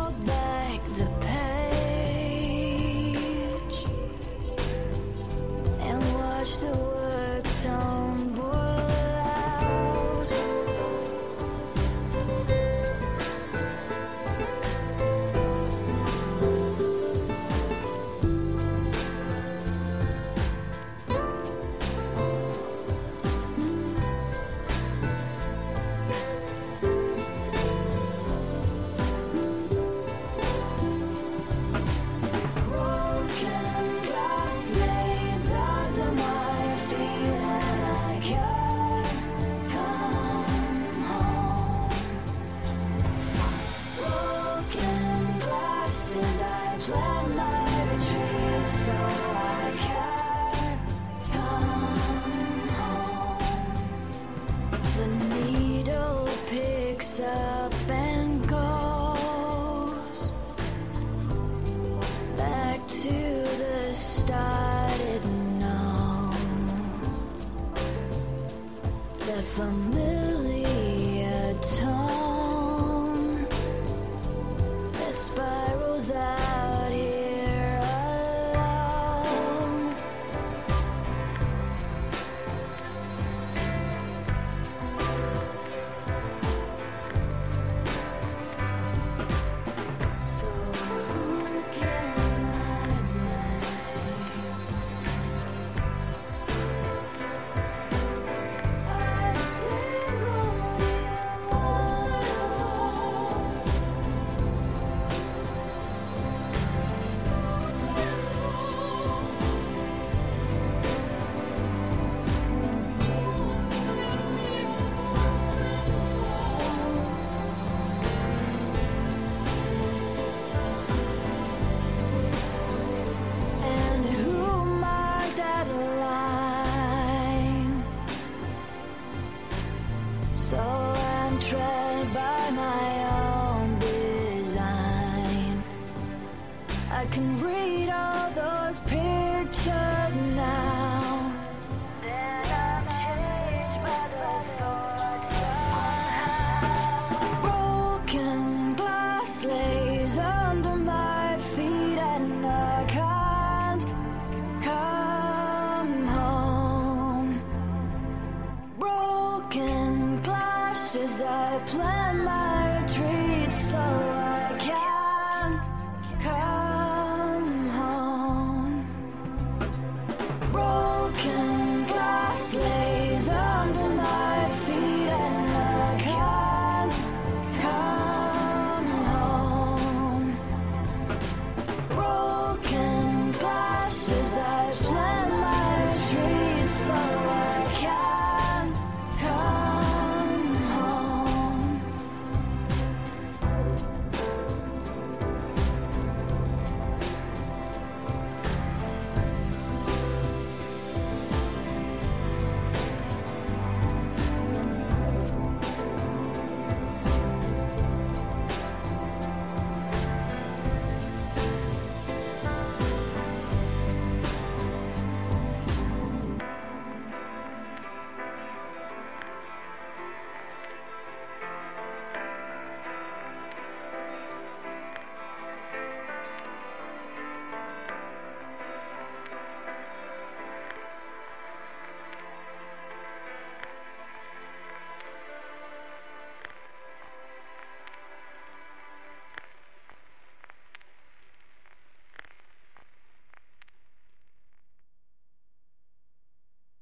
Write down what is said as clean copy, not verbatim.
roll back the page and watch the words tumble out. Broken glass lays under my feet and I can't come home. Broken glasses, I plan my retreat so I can't come home. The needle picks up and goes back to the start. It knows that familiar tone that spirals out here alone. So who can I blame? A single and who marked that line? So I'm tread by my own design. I can read all those pictures now. Then I'm changed by those thoughts somehow. Broken glass lays under my feet and I can't come home. Broken glasses, I plan my